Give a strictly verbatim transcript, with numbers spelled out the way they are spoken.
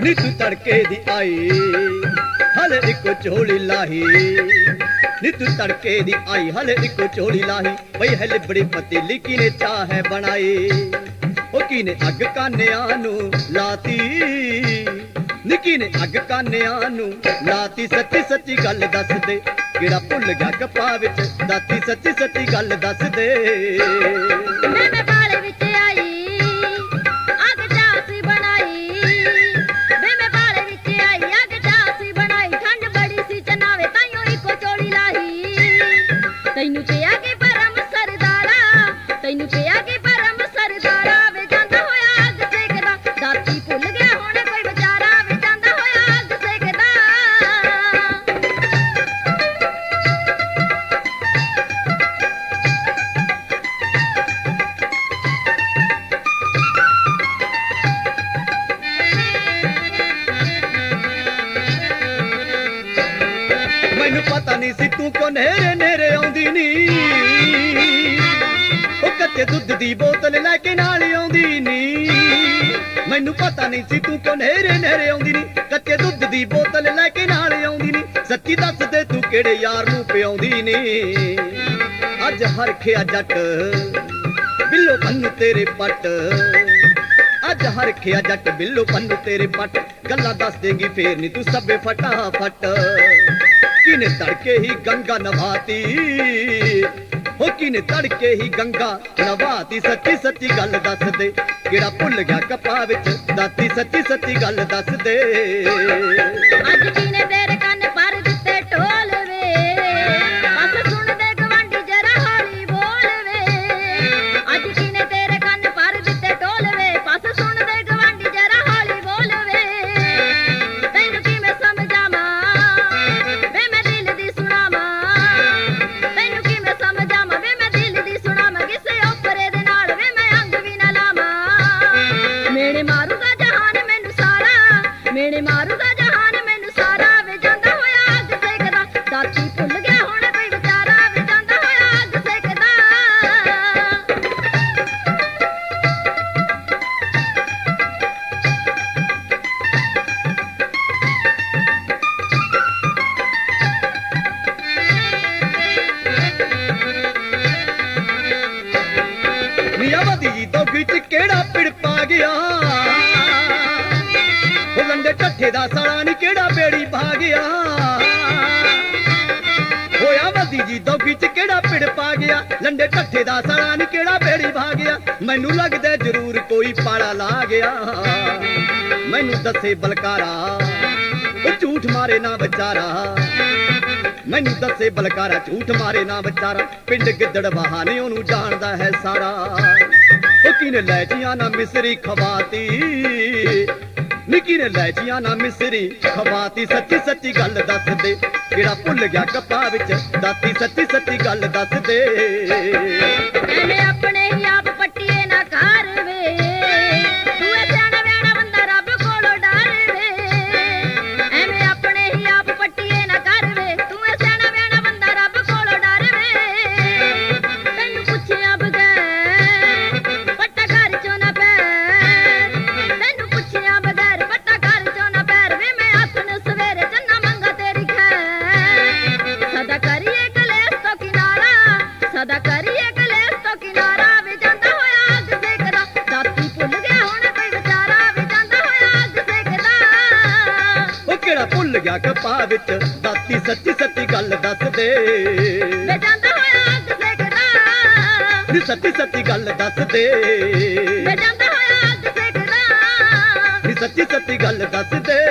नी तू तड़के दी आई हले इको चोली लाही नी तू तड़के दी आई हले इको चोली लाही बई है लिबड़ी पतीली किने चाह बनाई ओ किने अग कानिया नू लाती निकी ने अग कानिया नू लाती सच्ची सच्ची गल दस दे किड़ा भुल गया कपा विच दाती सच्ची सच्ची गल दस दे मैं बाले विच आई अग चासी बनाई मैं बाले विच आई अग चासी बनाई ठंड बड़ी सी चनावे ताइयों इको चोली लाही तैनू पिया के परम सरदारा तैनू पिया के परम सरदारा वे जांदा होया अग सेकदा दाती भुल गया हुण कोई बेचारा वे जांदा होया अग सेकदा मैनू पता नहीं सी तू को नेरे नेरे आउंदी नी ओ कच्चे दुध दी बोतल लेके नाल आउंदी नी मैनू पता नहीं सी तू को नेरे नेरे आउंदी नी कच्चे दुध दी बोतल लेके नाल आउंदी नी सच्ची दस दे तू केड़े यार नू पिआउंदी नी अज हरखिया जट बिल्लो भन्नू तेरे पट अज हरखिया जट बिल्लो भन्नू तेरे पट गल्ला दस देंगी फेर नी तू सबे फटाफट किने तड़के ही गंगा नवाती हो किने तड़के ही गंगा नवाती सच्ची सच्ची गल दस दे किड़ा भुल गया कपा विच दाती सच्ची सच्ची गल दस दे अज किने तेरे कन्न पर दिते ढोल वे बस सुन दे गवांडी जरा हौली बोल वे अज किने तेरे कन्न पर दिते ढोल वे बस सुन दे गवांडी जरा हौली बोल वे तैनू की मैं समझावां वे मैं दिल दी सुणावां तैनू की मैं समझावां वे मैं दिल दी सुणावां किसे ओपरे दे नाल वे मैं अंग भी ना लावां मेरे मारूगा जहान मैनू सारा मेरे मारूगा जहान मैनू सारा वे जांदा होया अग सेकदा दाती भुल गया हुण कोई बेचारा वे जांदा होया अग सेकदा मियावती जी तो बिच केड़ा पिड़ पा गया ओ लंडे ठट्ठे दा साला नी केड़ा बेड़ी पा गया होया वती जी तो बिच केड़ा पिड़ पा गया लंडे ठट्ठे दा साला नी केड़ा बेड़ी पा गया मैनू लगदा जरूर कोई पाला ला गया मैनू दसे बलकारा ओ झूठ मारे ना बेचारा मैनू दसे बलकारा झूठ मारे ना बेचारा पिंड गिद्दड़ बहाने ओनू जानदा है सारा ओ किने लैचियां ना मिसरी खवाती निकी ने लैचियां ना मिसरी खवाती सच्ची सच्ची गल दस दे किड़ा भुल गया कपा विच दाती सच्ची सच्ची गल दस दे एने अपने ही आप पट्टिए ना कर वे तू ए सियाना व्याना बंदा रब कोलों डर वे एने अपने ही आप पट्टिए ना कर वे तू ए सियाना व्याना बंदा रब कोलों डर वे तैनू पुछया बगैर पट्टा घर चों ना पैर तैनू पुछया बगैर पट्टा घर चों ना पैर वे मैं आसन सवेरे चन्ना मंगा तेरी खैर सदा करिए कलेस तो किनारा सदा करिए कलेस तो किनारा वे जांदा होया अग सेकदा दाती भुल गया हुण कोई बेचारा वे जांदा होया अग सेकदा ओ केड़ा भुल गया कपा विच दाती सच्ची सच्ची गल दस दे वे जांदा होया अग सेकदा नी सच्ची सच्ची गल दस दे वे जांदा होया अग सेकदा नी सच्ची सच्ची गल दस दे